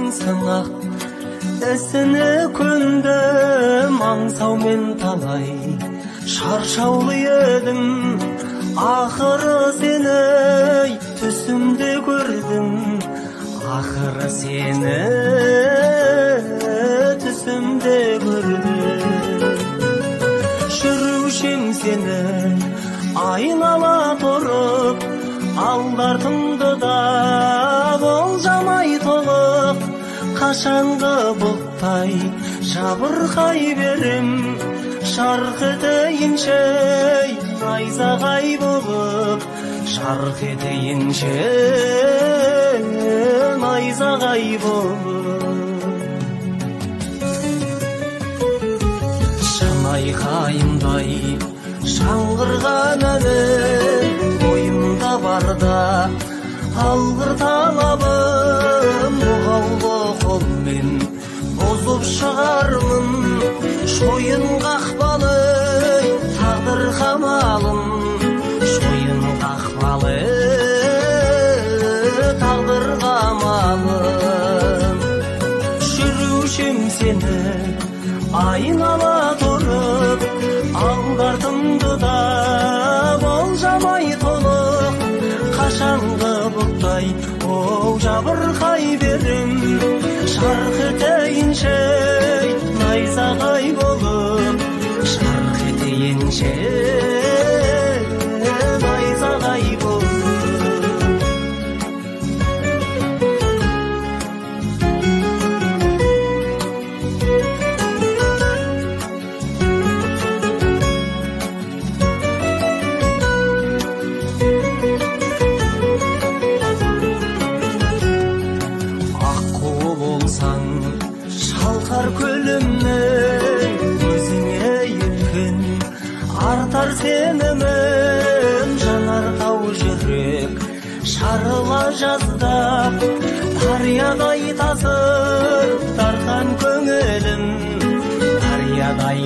сынақ, ісіне көндім аңсаумен талай. Шаршаулы едім, ақыры сені түсімде көрдім. Ақыры сені түсімде көрдім. Жүрушім сені айнала тұрып, алдартымды да болжамай толық. Қашанғы бұлттай жабырқай берем, шарқ етейінше найзағай болып. Шарқ етейінше найзағай болып. Шынайқайымдай шаңғырған әлі ойымда барда, алғыр талабым бұғаулы қолмен бұзып шығармын. Шойын қақпалы тағдыр қамалым, шойын қақпалы тағдыр қамалым. Жүрушім сені айнала тұрып, алдартымды да болжамай толық. Қашанғы бұлттай оу жабырқай берем, шарқ етейінше найзағай болып. Шарқ етейінше найзағай болып. Шалқар көлімнің өзіңе еркін артар сенімім. Жанар тау жүрек шарыла жаздап, дариядай тасыр тартқан көңілім. Дариядай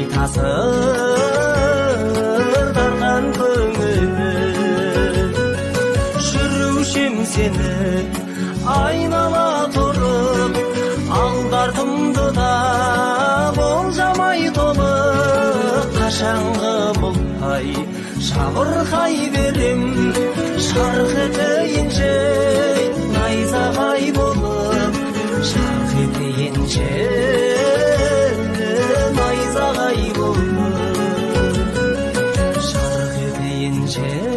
тасыр тартқан көңілім. Жүрушім сені айнала тұрып, алдартымды да болжамай толық. Қашанғы бұлттай жабырқай берем, шарқ етейінше найзағай болып. Шарқ етейінше найзағай болып. Шарқ етейінше